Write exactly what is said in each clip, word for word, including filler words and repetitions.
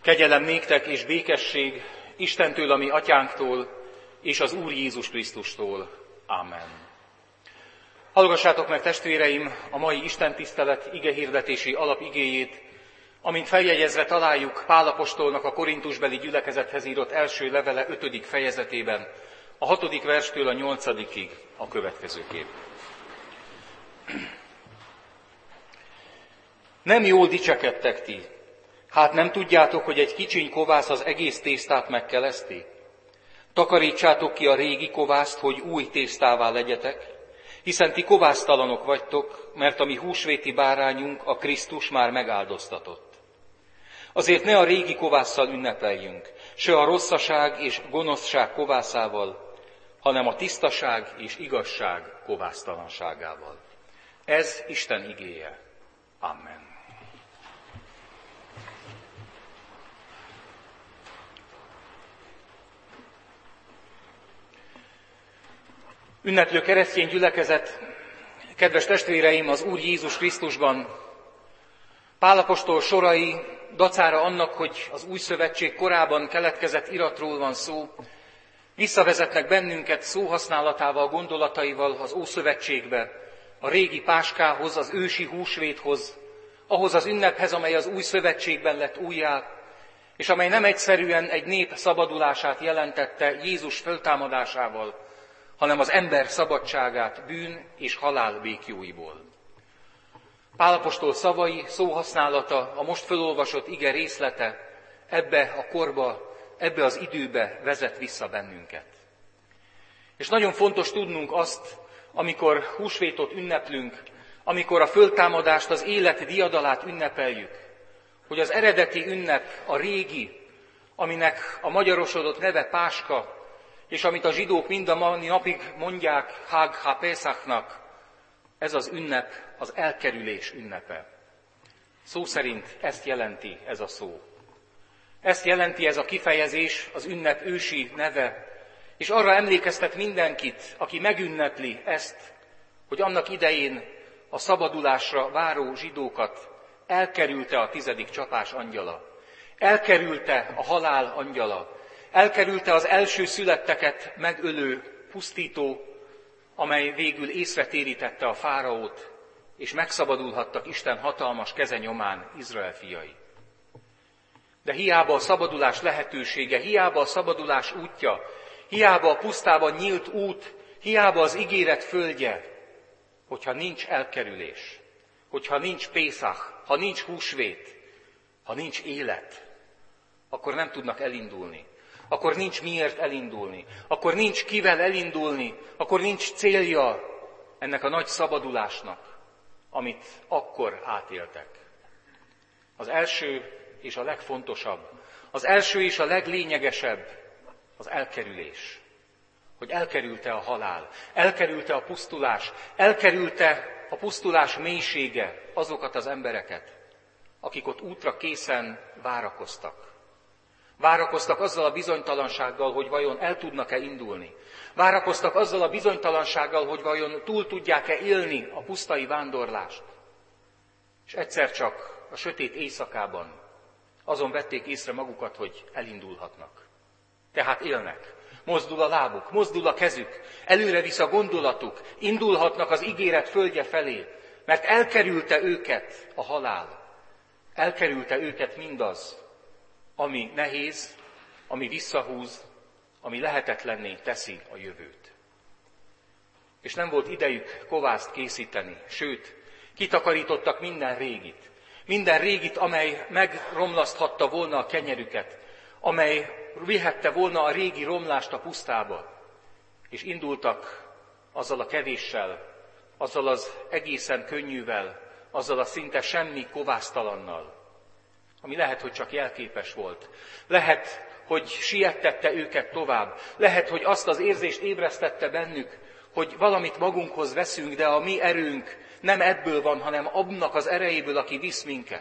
Kegyelem néktek és békesség Istentől, a mi atyánktól, és az Úr Jézus Krisztustól. Amen. Hallgassátok meg, testvéreim, a mai istentisztelet igehirdetési alapigéjét, amint feljegyezve találjuk Pál apostolnak a korintusbeli gyülekezethez írott első levele ötödik fejezetében, a hatodik verstől a nyolcadikig a következőképp. Nem jól dicsekedtek ti, hát nem tudjátok, hogy egy kicsiny kovász az egész tésztát megkeleszti? Takarítsátok ki a régi kovászt, hogy új tésztává legyetek, hiszen ti kovásztalanok vagytok, mert a mi húsvéti bárányunk, a Krisztus már megáldoztatott. Azért ne a régi kovásszal ünnepeljünk, se a rosszaság és gonoszság kovászával, hanem a tisztaság és igazság kovásztalanságával. Ez Isten igéje. Amen. Ünneplő keresztény gyülekezet, kedves testvéreim, az Úr Jézus Krisztusban, Pál apostol sorai, dacára annak, hogy az új szövetség korában keletkezett iratról van szó, visszavezetnek bennünket szóhasználatával, gondolataival az Ószövetségbe, a régi páskához, az ősi húsvéthoz, ahhoz az ünnephez, amely az új szövetségben lett újjá, és amely nem egyszerűen egy nép szabadulását jelentette Jézus föltámadásával, hanem az ember szabadságát bűn és halál békjóiból. Pál apostol szavai, szóhasználata, a most felolvasott ige részlete ebbe a korba, ebbe az időbe vezet vissza bennünket. És nagyon fontos tudnunk azt, amikor húsvétot ünneplünk, amikor a föltámadást, az élet diadalát ünnepeljük, hogy az eredeti ünnep, a régi, aminek a magyarosodott neve Páska, és amit a zsidók mind a mai napig mondják Hag HaPesachnak, ez az ünnep az elkerülés ünnepe. Szó szerint ezt jelenti ez a szó. Ezt jelenti ez a kifejezés, az ünnep ősi neve, és arra emlékeztet mindenkit, aki megünnepli ezt, hogy annak idején a szabadulásra váró zsidókat elkerülte a tizedik csapás angyala, elkerülte a halál angyala, elkerülte az első születteket megölő pusztító, amely végül észre térítette a fáraót, és megszabadulhattak Isten hatalmas keze nyomán Izrael fiai. De hiába a szabadulás lehetősége, hiába a szabadulás útja, hiába a pusztában nyílt út, hiába az ígéret földje, hogyha nincs elkerülés, hogyha nincs Pészach, ha nincs húsvét, ha nincs élet, akkor nem tudnak elindulni. Akkor nincs miért elindulni, akkor nincs kivel elindulni, akkor nincs célja ennek a nagy szabadulásnak, amit akkor átéltek. Az első és a legfontosabb, az első és a leglényegesebb az elkerülés. Hogy elkerülte a halál, elkerülte a pusztulás, elkerülte a pusztulás mélysége azokat az embereket, akik ott útra készen várakoztak. Várakoztak azzal a bizonytalansággal, hogy vajon el tudnak-e indulni. Várakoztak azzal a bizonytalansággal, hogy vajon túl tudják-e élni a pusztai vándorlást. És egyszer csak a sötét éjszakában azon vették észre magukat, hogy elindulhatnak. Tehát élnek. Mozdul a lábuk, mozdul a kezük, előre visz a gondolatuk, indulhatnak az ígéret földje felé, mert elkerülte őket a halál. Elkerülte őket mindaz, ami nehéz, ami visszahúz, ami lehetetlenné teszi a jövőt. És nem volt idejük kovászt készíteni, sőt, kitakarítottak minden régit. Minden régit, amely megromlaszthatta volna a kenyerüket, amely vihette volna a régi romlást a pusztába, és indultak azzal a kevéssel, azzal az egészen könnyűvel, azzal a szinte semmi kovásztalannal, ami lehet, hogy csak jelképes volt. Lehet, hogy siettette őket tovább. Lehet, hogy azt az érzést ébresztette bennük, hogy valamit magunkhoz veszünk, de a mi erőnk nem ebből van, hanem abnak az erejéből, aki visz minket.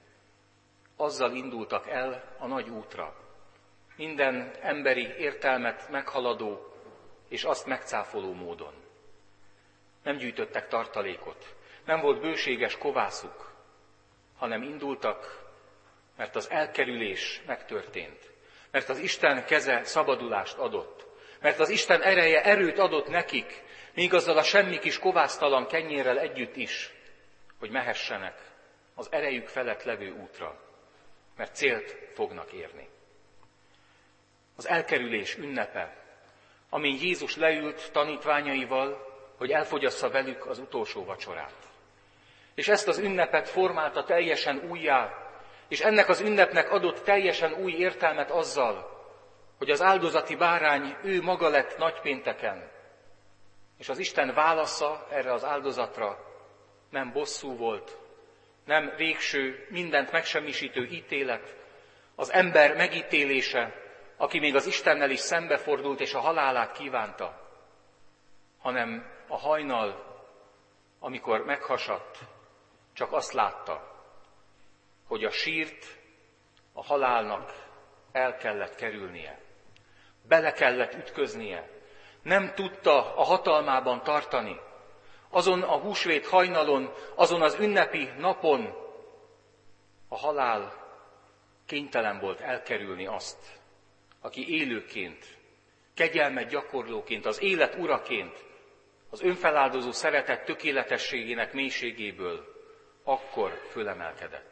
Azzal indultak el a nagy útra. Minden emberi értelmet meghaladó és azt megcáfoló módon. Nem gyűjtöttek tartalékot, nem volt bőséges kovászuk, hanem indultak Mert az elkerülés megtörtént. Mert az Isten keze szabadulást adott. Mert az Isten ereje erőt adott nekik, még azzal a semmi kis kovásztalan kenyérrel együtt is, hogy mehessenek az erejük felett levő útra, mert célt fognak érni. Az elkerülés ünnepe, amin Jézus leült tanítványaival, hogy elfogyassza velük az utolsó vacsorát. És ezt az ünnepet formálta teljesen újjá, és ennek az ünnepnek adott teljesen új értelmet azzal, hogy az áldozati bárány ő maga lett nagypénteken, és az Isten válasza erre az áldozatra nem bosszú volt, nem végső, mindent megsemmisítő ítélet, az ember megítélése, aki még az Istennel is szembefordult és a halálát kívánta, hanem a hajnal, amikor meghasadt, csak azt látta, hogy a sírt a halálnak el kellett kerülnie, bele kellett ütköznie, nem tudta a hatalmában tartani. Azon a húsvét hajnalon, azon az ünnepi napon a halál kénytelen volt elkerülni azt, aki élőként, kegyelmet gyakorlóként, az élet uraként, az önfeláldozó szeretet tökéletességének mélységéből akkor fölemelkedett.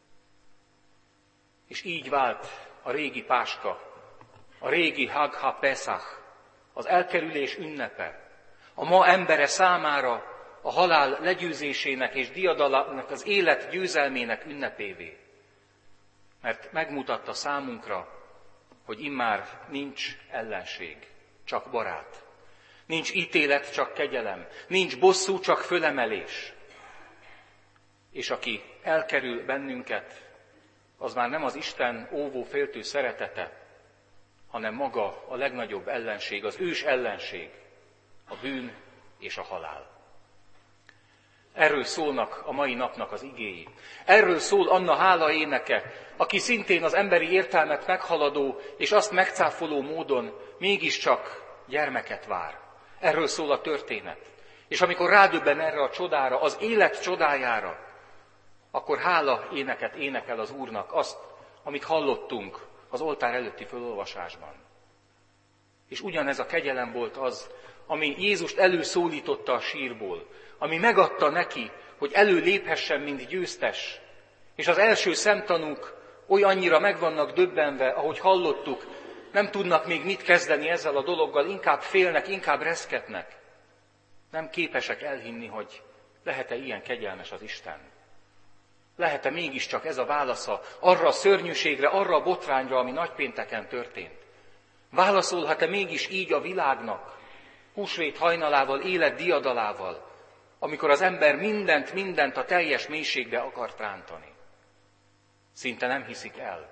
És így vált a régi páska, a régi Hag ha-Pesach, az elkerülés ünnepe, a ma embere számára a halál legyőzésének és diadalának, az élet győzelmének ünnepévé. Mert megmutatta számunkra, hogy immár nincs ellenség, csak barát. Nincs ítélet, csak kegyelem. Nincs bosszú, csak fölemelés. És aki elkerül bennünket, az már nem az Isten óvó féltő szeretete, hanem maga a legnagyobb ellenség, az ős ellenség, a bűn és a halál. Erről szólnak a mai napnak az igéi. Erről szól Anna hála éneke, aki szintén az emberi értelmet meghaladó és azt megcáfoló módon mégiscsak gyermeket vár. Erről szól a történet. És amikor rádöbben erre a csodára, az élet csodájára, akkor hála éneket énekel az Úrnak azt, amit hallottunk az oltár előtti fölolvasásban. És ugyanez a kegyelem volt az, ami Jézust előszólította a sírból, ami megadta neki, hogy előléphessen, mint győztes. És az első szemtanúk oly annyira meg vannak döbbenve, ahogy hallottuk, nem tudnak még mit kezdeni ezzel a dologgal, inkább félnek, inkább reszketnek. Nem képesek elhinni, hogy lehet-e ilyen kegyelmes az Isten. Lehet-e mégiscsak ez a válasza arra a szörnyűségre, arra a botrányra, ami nagypénteken történt? Válaszolhat-e mégis így a világnak, húsvét hajnalával, élet diadalával, amikor az ember mindent, mindent a teljes mélységbe akart rántani? Szinte nem hiszik el.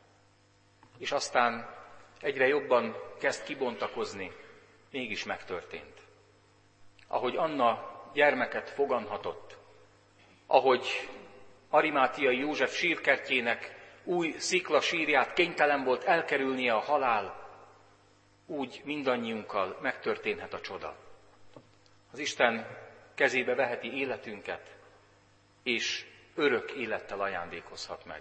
És aztán egyre jobban kezd kibontakozni, mégis megtörtént. Ahogy Anna gyermeket foganhatott, ahogy Arimátiai József sírkertjének új szikla sírját kénytelen volt elkerülnie a halál, úgy mindannyiunkkal megtörténhet a csoda. Az Isten kezébe veheti életünket, és örök élettel ajándékozhat meg.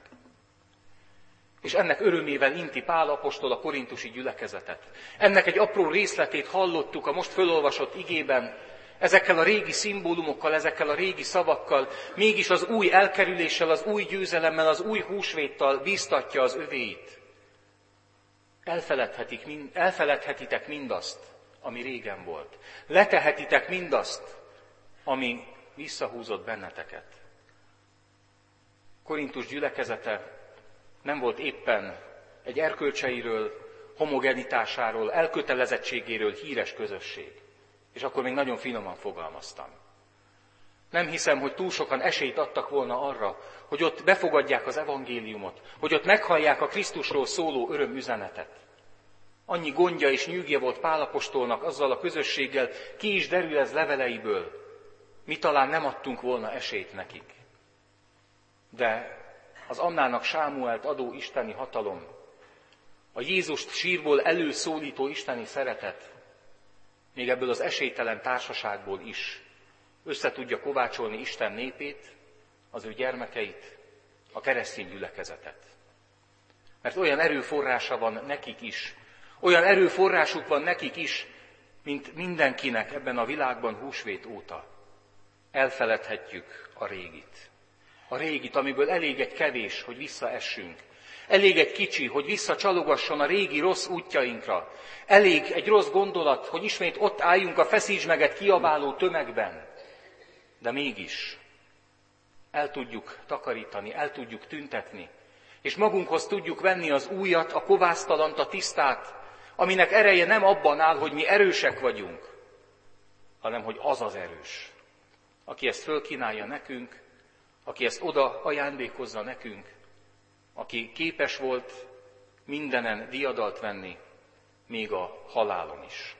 És ennek örömével inti Pál apostol a korintusi gyülekezetet. Ennek egy apró részletét hallottuk a most fölolvasott igében, ezekkel a régi szimbólumokkal, ezekkel a régi szavakkal, mégis az új elkerüléssel, az új győzelemmel, az új húsvéttal bíztatja az övéit. Elfeledhetik, elfeledhetitek mindazt, ami régen volt. Letehetitek mindazt, ami visszahúzott benneteket. Korintus gyülekezete nem volt éppen egy erkölcseiről, homogenitásáról, elkötelezettségéről híres közösség. És akkor még nagyon finoman fogalmaztam. Nem hiszem, hogy túl sokan esélyt adtak volna arra, hogy ott befogadják az evangéliumot, hogy ott meghallják a Krisztusról szóló örömüzenetet. Annyi gondja és nyűgje volt Pál apostolnak azzal a közösséggel, ki is derül ez leveleiből. Mi talán nem adtunk volna esélyt nekik. De az Annának Sámuelt adó isteni hatalom, a Jézust sírból előszólító isteni szeretet, még ebből az esélytelen társaságból is össze tudja kovácsolni Isten népét, az ő gyermekeit, a keresztény gyülekezetet. Mert olyan erőforrása van nekik is, olyan erőforrásuk van nekik is, mint mindenkinek ebben a világban húsvét óta. Elfeledhetjük a régit. A régit, amiből elég egy kevés, hogy visszaessünk. Elég egy kicsi, hogy visszacsalogasson a régi rossz útjainkra. Elég egy rossz gondolat, hogy ismét ott álljunk a feszíts meget kiabáló tömegben. De mégis el tudjuk takarítani, el tudjuk tüntetni, és magunkhoz tudjuk venni az újat, a kovásztalant, a tisztát, aminek ereje nem abban áll, hogy mi erősek vagyunk, hanem hogy az az erős, aki ezt fölkínálja nekünk, aki ezt oda ajándékozza nekünk, aki képes volt mindenen diadalt venni, még a halálon is.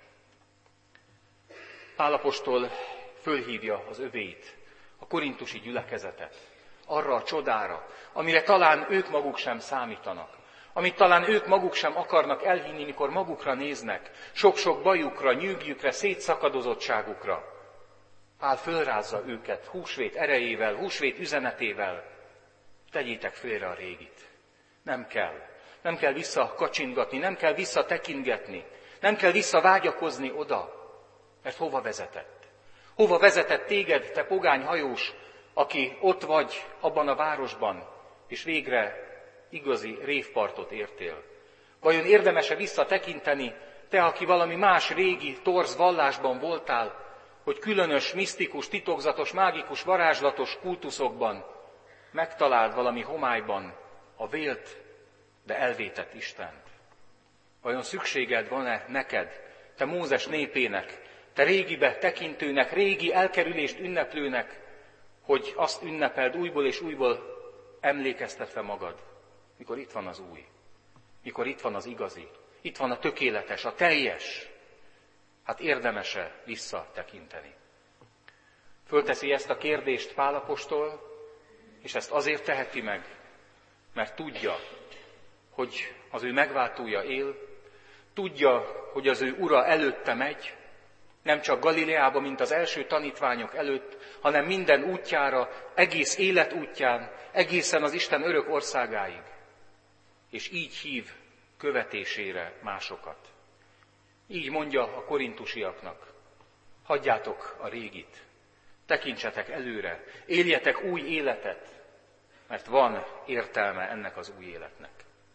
Pál apostol fölhívja az övéit, a korintusi gyülekezetet, arra a csodára, amire talán ők maguk sem számítanak, amit talán ők maguk sem akarnak elhinni, mikor magukra néznek, sok-sok bajukra, nyűgjükre, szétszakadozottságukra. Pál fölrázza őket húsvét erejével, húsvét üzenetével. Tegyétek félre a régit. Nem kell. Nem kell visszakacsingatni, nem kell visszatekintgetni, nem kell visszavágyakozni oda. Mert hova vezetett? Hova vezetett téged, te pogány hajós, aki ott vagy abban a városban, és végre igazi révpartot értél? Vajon érdemes-e visszatekinteni, te, aki valami más régi, torz vallásban voltál, hogy különös, misztikus, titokzatos, mágikus, varázslatos kultuszokban megtaláld valami homályban a vélt, de elvétett Istent? Vajon szükséged van-e neked, te Mózes népének, te régibe tekintőnek, régi elkerülést ünneplőnek, hogy azt ünnepeld újból és újból emlékeztetve magad, mikor itt van az új, mikor itt van az igazi, itt van a tökéletes, a teljes? Hát érdemes-e visszatekinteni? Fölteszi ezt a kérdést Pál apostol, és ezt azért teheti meg, mert tudja, hogy az ő megváltója él, tudja, hogy az ő ura előtte megy, nem csak Galileába, mint az első tanítványok előtt, hanem minden útjára, egész életútján, egészen az Isten örök országáig. És így hív követésére másokat. Így mondja a korintusiaknak: hagyjátok a régit, tekintsetek előre, éljetek új életet, mert van értelme ennek az új életnek.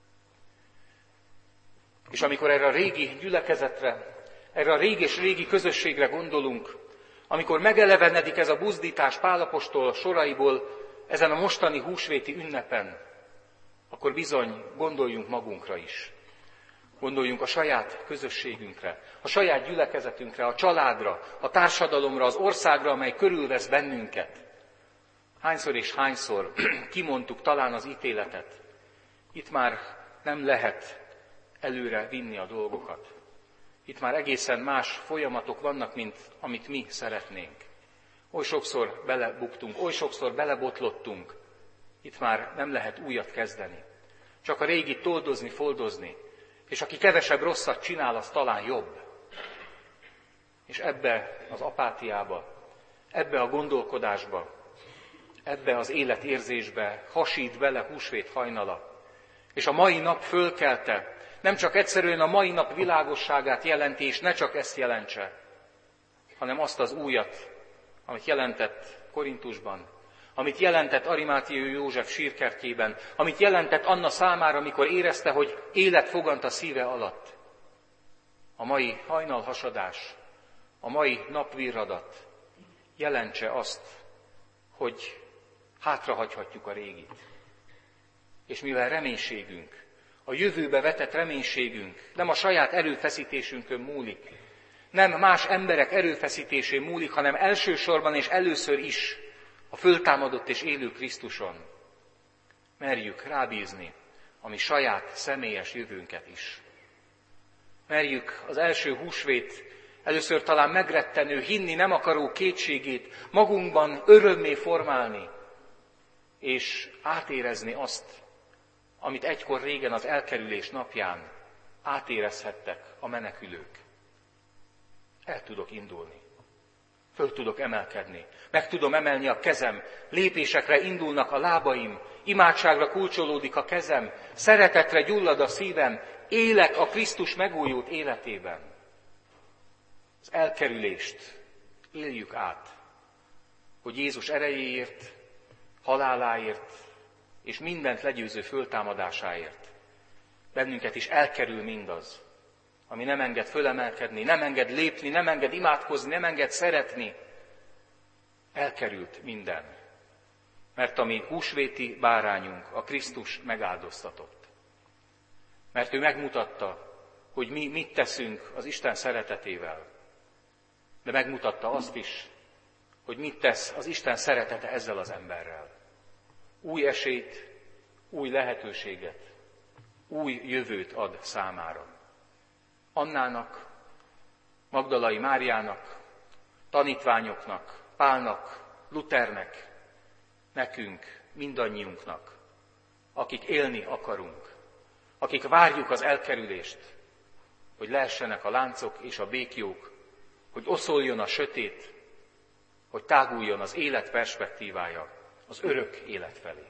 És amikor erre a régi gyülekezetre, erre a régi és régi közösségre gondolunk, amikor megelevenedik ez a buzdítás Pál apostol soraiból ezen a mostani húsvéti ünnepen, akkor bizony gondoljunk magunkra is. Gondoljunk a saját közösségünkre, a saját gyülekezetünkre, a családra, a társadalomra, az országra, amely körülvesz bennünket. Hányszor és hányszor kimondtuk talán az ítéletet. Itt már nem lehet előre vinni a dolgokat. Itt már egészen más folyamatok vannak, mint amit mi szeretnénk. Oly sokszor belebuktunk, oly sokszor belebotlottunk. Itt már nem lehet újat kezdeni. Csak a régit toldozni, foldozni. És aki kevesebb rosszat csinál, az talán jobb. És ebbe az apátiába, ebbe a gondolkodásba, ebbe az életérzésbe hasít bele húsvét hajnala. És a mai nap fölkelte, nem csak egyszerűen a mai nap világosságát jelenti, és ne csak ezt jelentse, hanem azt az újat, amit jelentett Korintusban, amit jelentett Arimátiai József sírkertjében, amit jelentett Anna számára, amikor érezte, hogy élet fogant a szíve alatt. A mai hajnalhasadás, a mai napvirradat jelentse azt, hogy hátrahagyhatjuk a régit. És mivel reménységünk, a jövőbe vetett reménységünk nem a saját erőfeszítésünkön múlik, nem más emberek erőfeszítésén múlik, hanem elsősorban és először is a föltámadott és élő Krisztuson, merjük rábízni a mi saját személyes jövőnket is. Merjük az első húsvét először talán megrettenő, hinni nem akaró kétségét magunkban örömmé formálni, és átérezni azt, amit egykor régen az elkerülés napján átérezhettek a menekülők. El tudok indulni. Föl tudok emelkedni. Meg tudom emelni a kezem. Lépésekre indulnak a lábaim, imádságra kulcsolódik a kezem, szeretetre gyullad a szívem, élek a Krisztus megújult életében. Az elkerülést éljük át, hogy Jézus erejéért, haláláért és mindent legyőző föltámadásáért bennünket is elkerül mindaz, ami nem enged fölemelkedni, nem enged lépni, nem enged imádkozni, nem enged szeretni. Elkerült minden, mert a mi húsvéti bárányunk, a Krisztus megáldoztatott. Mert ő megmutatta, hogy mi mit teszünk az Isten szeretetével, de megmutatta azt is, hogy mit tesz az Isten szeretete ezzel az emberrel. Új esélyt, új lehetőséget, új jövőt ad számára. Annának, Magdalai Máriának, tanítványoknak, Pálnak, Luthernek, nekünk, mindannyiunknak, akik élni akarunk, akik várjuk az elkerülést, hogy leessenek a láncok és a béklyók, hogy oszoljon a sötét, hogy táguljon az élet perspektívája az örök élet felé.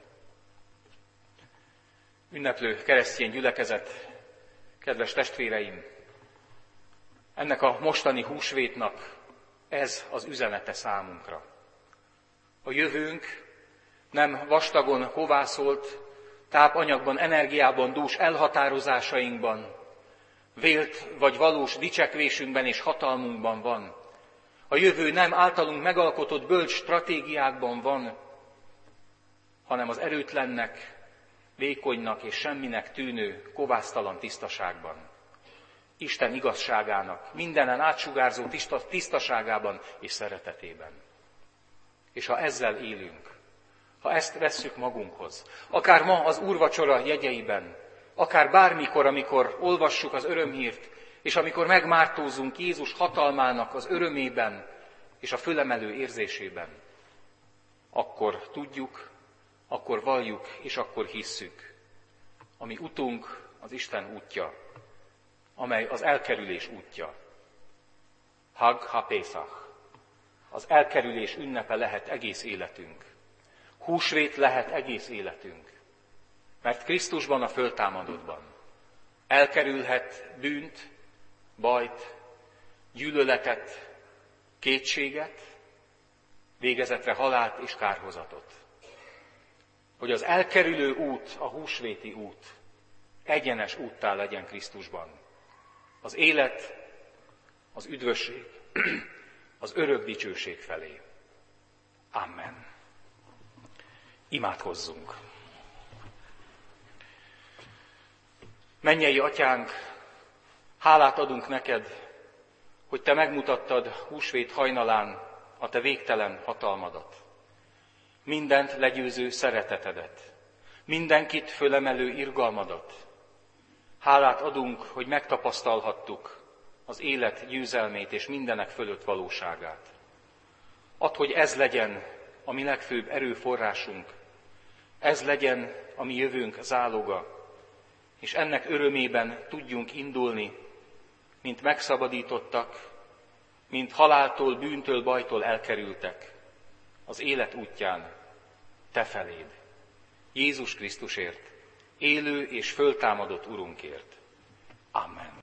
Ünneplő keresztény gyülekezet, kedves testvéreim, ennek a mostani húsvétnak ez az üzenete számunkra. A jövőnk nem vastagon kovászolt, tápanyagban, energiában dús elhatározásainkban, vélt vagy valós dicsekvésünkben és hatalmunkban van. A jövő nem általunk megalkotott bölcs stratégiákban van, hanem az erőtlennek, vékonynak és semminek tűnő kovásztalan tisztaságban. Isten igazságának, mindenen átsugárzó tisztaságában és szeretetében. És ha ezzel élünk, ha ezt vesszük magunkhoz, akár ma az úrvacsora jegyeiben, akár bármikor, amikor olvassuk az örömhírt, és amikor megmártózunk Jézus hatalmának az örömében és a fölemelő érzésében, akkor tudjuk, akkor valljuk és akkor hisszük. A mi utunk az Isten útja, amely az elkerülés útja. Hag ha-Pészach. Az elkerülés ünnepe lehet egész életünk. Húsvét lehet egész életünk. Mert Krisztusban, a föltámadottban elkerülhet bűnt, bajt, gyűlöletet, kétséget, végezetre halált és kárhozatot. Hogy az elkerülő út, a húsvéti út egyenes úttá legyen Krisztusban. Az élet, az üdvösség, az örök dicsőség felé. Amen. Imádkozzunk. Mennyei Atyánk, hálát adunk neked, hogy te megmutattad húsvét hajnalán a te végtelen hatalmadat, mindent legyőző szeretetedet, mindenkit fölemelő irgalmadat. Hálát adunk, hogy megtapasztalhattuk az élet győzelmét és mindenek fölött valóságát. Add, hogy ez legyen a mi legfőbb erőforrásunk, ez legyen a mi jövőnk záloga, és ennek örömében tudjunk indulni, mint megszabadítottak, mint haláltól, bűntől, bajtól elkerültek, az élet útján te feléd, Jézus Krisztusért, élő és föltámadott Urunkért. Amen.